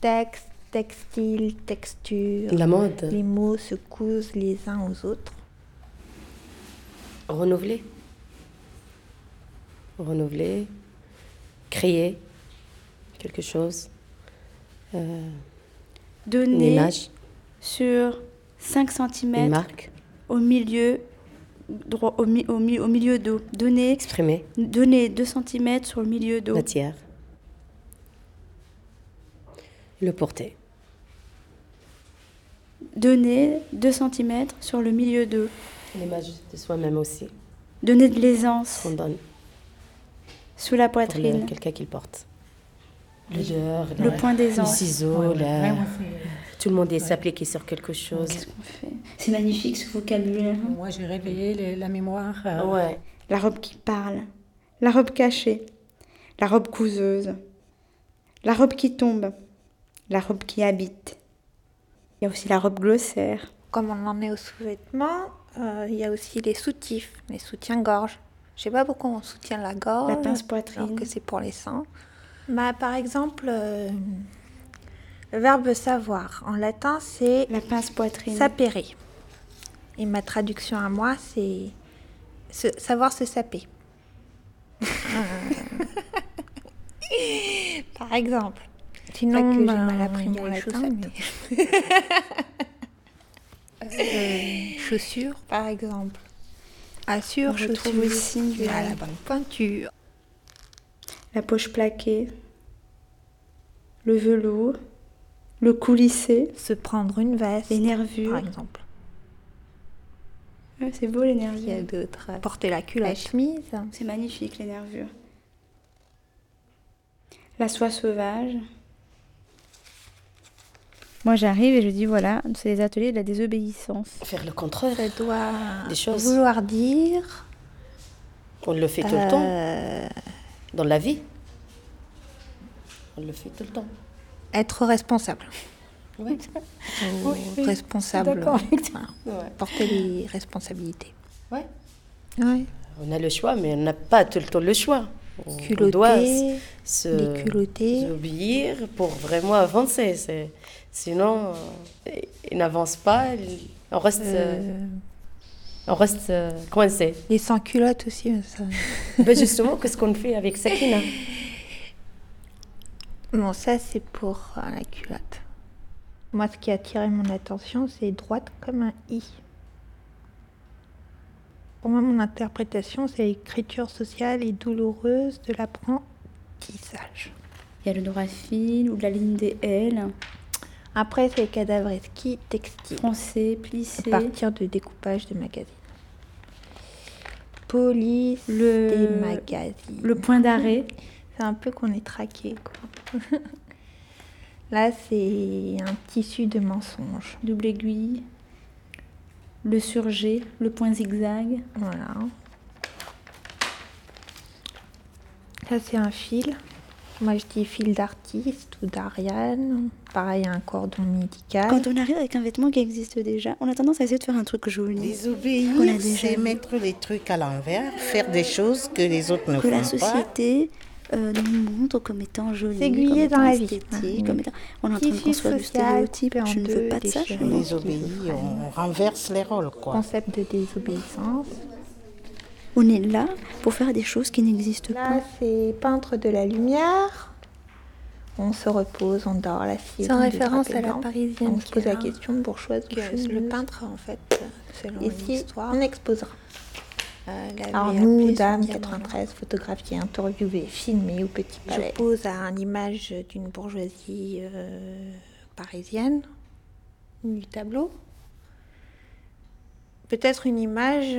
Texte, textile, texture. La mode. Les mots se cousent les uns aux autres. Renouveler. Renouveler. Créer quelque chose. Une Donner image. sur 5 Une cm marque. au milieu droit, au milieu dos. Donner Exprimer. 2 cm sur le milieu dos. Matière. Le porter. Donner 2 cm sur le milieu dos. L'image de soi-même aussi. Donner de l'aisance Qu'on donne sous la pour poitrine. quelqu'un qui le porte. L'odeur, Le point les d'aisance. ciseaux, Vraiment, tout le monde est s'appliquer sur quelque chose. Qu'est-ce qu'on fait? C'est magnifique ce vocabulaire. moi, j'ai réveillé la mémoire. Ouais. La robe qui parle, la robe cachée, la robe couseuse, la robe qui tombe, la robe qui habite. Il y a aussi la robe glossaire. Comme on en est aux sous-vêtements, il y a aussi les soutifs, les soutiens-gorge. Je sais pas pourquoi on soutient la gorge. La pince-poitrine. Alors que c'est pour les seins. Par exemple, le verbe savoir, en latin, c'est La pince-poitrine. sapere. Et ma traduction à moi, c'est savoir se saper. Par exemple. Sinon, que j'ai ben, mal appris il y a mon les latin, chaussures, par exemple. On Assure, retrouve chaussures. aussi Tu as la bonne pointure. la poche plaquée, le velours, le cou lissé, Se prendre une veste, les nervures. par exemple. Ouais, c'est beau les Il y a nervures. d'autres. Porter la culotte. La chemise. C'est magnifique les nervures. La soie sauvage. Moi j'arrive et je dis voilà, c'est les ateliers de la désobéissance. Faire le contraire. Ça doit Des choses. vouloir dire On le fait tout le temps. Dans la vie. On le fait tout le temps. être responsable. Ouais. Ou responsable. d'accord avec Voilà. Ouais. Porter les responsabilités. Ouais. Ouais. On a le choix, mais on n'a pas tout le temps le choix. On Culotter, doit se déculotter. obéir pour vraiment avancer. Sinon, il n'avance pas, on reste coincé. Les sans-culottes aussi. Ça. Ben justement, qu'est-ce qu'on fait avec Sakina? Bon, ça, c'est pour la culotte. Moi, ce qui a attiré mon attention, c'est droite comme un I. Pour moi, mon interprétation, c'est l'écriture sociale et douloureuse de l'apprentissage. Il y a le droit fil ou la ligne des L, Après, c'est cadavreski textile, français, à plissé, partir de découpage de magazines. Police Le- des magazines. le point d'arrêt, C'est un peu qu'on est traqué, quoi. Là, c'est un tissu de mensonges. double aiguille, le surjet, le point zigzag, Voilà. Ça, c'est un fil. Moi, je dis fil d'artiste ou d'Ariane. Pareil, un cordon médical. Quand on arrive avec un vêtement qui existe déjà, on a tendance à essayer de faire un truc joli. Désobéir, Qu'on a déjà c'est vu. mettre les trucs à l'envers, faire des choses que les autres ne Que la font pas. société nous montre comme étant joli, S'aiguiller comme dans étant la vie. esthétique, Ouais. comme étant... On est en train de Tissu construire du social stéréotype. coupé en Je ne veux deux, pas de ça déchiré. chez On moi. désobéit, on renverse les rôles, quoi. Concept de désobéissance. On est là pour faire des choses qui n'existent Là, pas. c'est peintre de la lumière. On se repose, on dort, la fille. C'est en référence à la Parisienne On se qui pose la a- question bourgeoise ou Le fumeuse. peintre, en fait, selon Ici, l'histoire, on exposera. l'avait Alors nous, appelé dames, son diamant. 93, photographiées, interviewées, filmées au Petit Palais. Je pose à une image d'une bourgeoisie parisienne, du tableau. Peut-être une image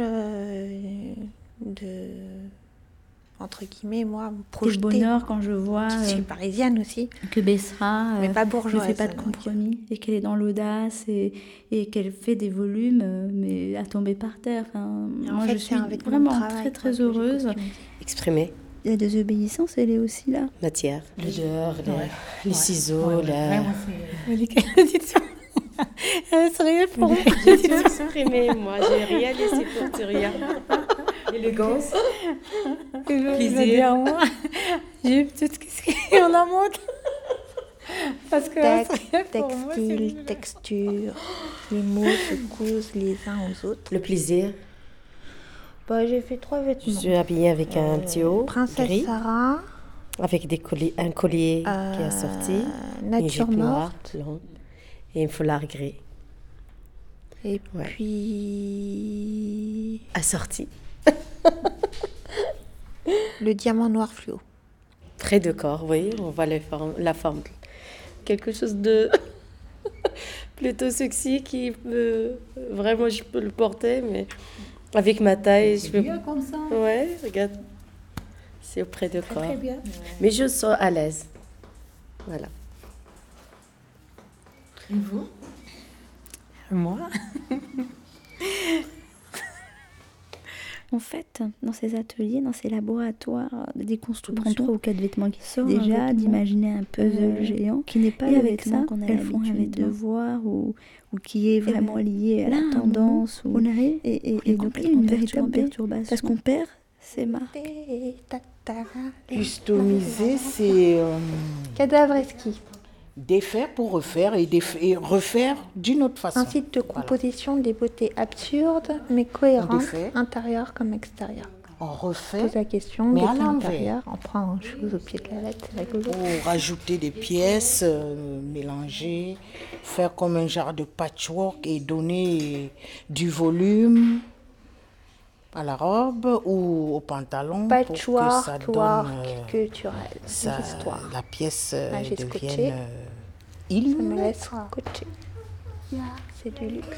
de, entre guillemets, moi, Quel projetée. bonheur quand je vois Je suis parisienne aussi, que Bessra mais pas ne bourgeoise. fait pas de donc. compromis et qu'elle est dans l'audace et qu'elle fait des volumes mais à tomber par terre. Enfin, Et en moi, fait, je c'est suis un vêtement vraiment de travail, très quoi, très que j'ai heureuse. customisé. Exprimer. La désobéissance, elle est aussi là. Matière. L'odeur, les ciseaux, Vraiment, c'est... Sérieux pour moi. J'ai tout exprimé, moi. J'ai rien laissé pour te rien. Élégance. Plaisir. Moi, j'ai eu tout ce qu'on a montré. Parce que Textile, texture, les mots se cousent les uns aux autres. Le plaisir. Bah, j'ai fait 3 Je vêtements. suis habillée avec un petit haut Princesse gris, Sarah, avec un collier qui est assorti, une Nature jupe noire morte, longue et un foulard gris et Ouais. puis assorti. le diamant noir fluo. Près de corps, oui, on voit la forme. Quelque chose de plutôt sexy qui peut... Vraiment, je peux le porter, mais avec ma taille, je peux... Bien comme ça. Ouais, regarde. C'est auprès de corps. Très bien. Mais je sens à l'aise. Voilà. Et vous? Moi? En fait, dans ces ateliers, dans ces laboratoires de déconstruction, Prendre 3 3 ou 4 vêtements qui sortent. déjà d'imaginer un puzzle géant qui n'est pas et le avec vêtement ça, qu'on a elles font un l'habitude vêtement de voir ou qui est vraiment lié à là, la à un tendance. moment, on arrive Et et donc il y a complètement une véritable perturbé, perturbation. parce qu'on perd ses marques. Customiser, c'est Cadavre esquis. défaire pour refaire et refaire d'une autre façon. Un site de composition des beautés absurdes mais cohérentes, défait. intérieures comme extérieures. On refait Pose la question, mais à beauté l'envers. intérieure, on prend une chose au pied de la lettre, c'est rigolo. pour rajouter des pièces, mélanger, faire comme un genre de patchwork et donner du volume à la robe ou au pantalon pour que Patchwork, ça donne work, culturel, ça, histoire. la pièce Ah, j'ai scotché. devienne Ça me illuminée. laisse scotcher. C'est du luxe.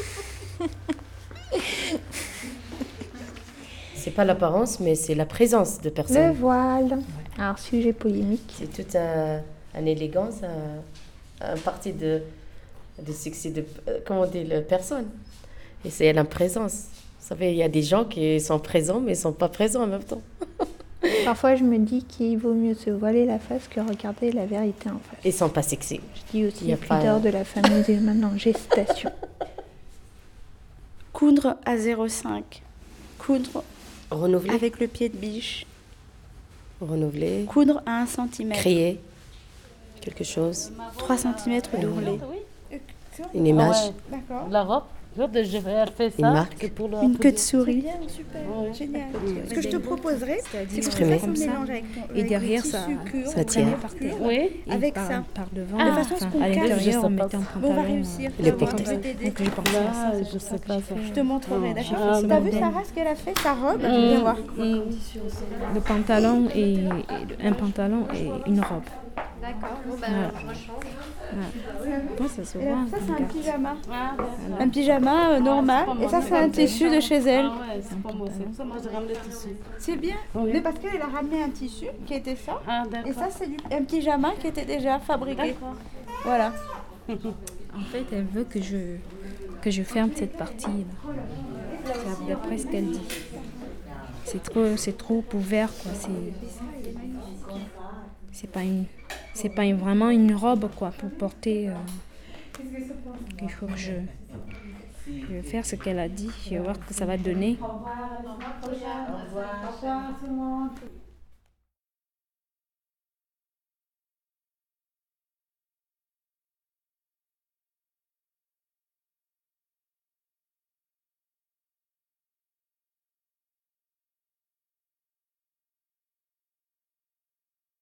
C'est pas l'apparence, mais c'est la présence de Le personnes. voile. Alors, sujet polémique. C'est toute une élégance, un parti de succès de, comment dire, la personne. Et c'est la présence. Vous savez, il y a des gens qui sont présents, mais ils sont pas présents en même temps. Parfois, je me dis qu'il vaut mieux se voiler la face que regarder la vérité en face. Ils sont pas sexy. Je dis Il aussi y a pudeur pas- de la femme musulmane en gestation. Coudre à 0,5. Coudre Renouveler, avec le pied de biche. renouveler, Coudre à 1 cm. créer quelque chose, 3 cm d'ourlet. une image, D'accord. La robe, je vais faire une ça. marque, Pour le... Une queue de souris. Ouais. Génial. Ce que je te proposerais, c'est qu'on exprimer. fasse un mélange avec ton Et derrière, ça, ça tient. par terre. Oui. Et Avec par, ça. par devant, De façon à ce qu'on à cache. l'intérieur, Je on sais pas. mettait un on pantalon. va réussir. Les On va porter. t'aider. Donc, j'ai pensé à ça. Ah, je sais pas ça. Je te montrerai, d'accord. Ah, T'as vu modèle. Sarah ce qu'elle a fait, sa robe Viens voir. Le pantalon et un pantalon et une robe. D'accord, bon ben Voilà. je rechange. Moi, ça se Et voit. là, ça, c'est un regarde. pyjama. Ah, Un pyjama normal. Et ça, c'est un tissu de chez elle. ah ouais, c'est pas moi. C'est pour ça que moi, je ramène le tissu. C'est bien. Oui. Mais parce qu'elle a ramené un tissu qui était ça. Ah, Et d'accord. ça, c'est un pyjama qui était déjà fabriqué. D'accord. Voilà. En fait, elle veut que je ferme cette partie-là. C'est d'après ce qu'elle dit. C'est trop ouvert, quoi. C'est pas vraiment une robe, quoi, pour porter. Il faut que je vais faire ce qu'elle a dit. Je vais voir ce que ça va donner. Au revoir tout le monde.